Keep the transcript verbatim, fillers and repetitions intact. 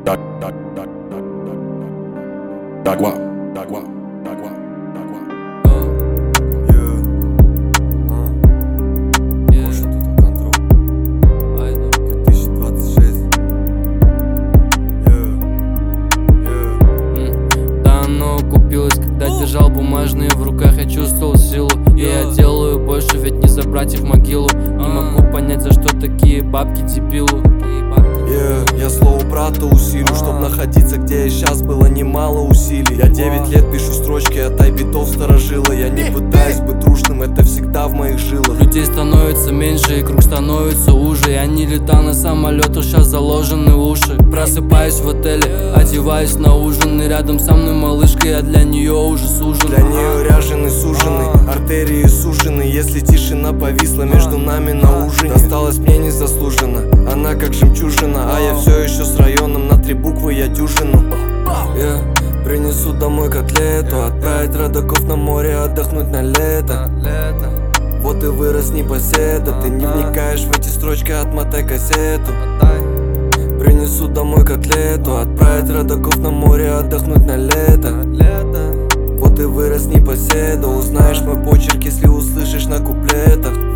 Dagua, Dagua, Dagua, Dagua. Когда держал бумажные в руках, я чувствовал силу. И я делаю больше, ведь не забрать их в могилу. Не могу понять, за что такие бабки дебилу. Yeah, я слово брата усилю, чтоб находиться, где я сейчас, было немало усилий. Я девять лет пишу строчки от айбитов старожила. Я не пытаюсь быть трушным, это всегда в моих жилах. Людей становится меньше и круг становится уже. Я не летал на самолетах, сейчас заложены уши. Просыпаюсь в отеле, одеваюсь на ужин. И рядом со мной малышка, я для нее уже сужен. Для нее ряженый, суженый, артерии сужены. Если тишина повисла между нами на ужине, досталось мне незаслуженно. Она как жемчужина, а я все еще с районом. На три буквы я дюжину. Я принесу домой котлету, отправить родаков на море, отдохнуть на лето. Вот и вырос непоседа. Ты не вникаешь в эти строчки, отмотай кассету. Принесу домой котлету, отправить родаков на море, отдохнуть на лето. Вот и вырос непоседа. Узнаешь мой почерк, если услышишь на куплетах.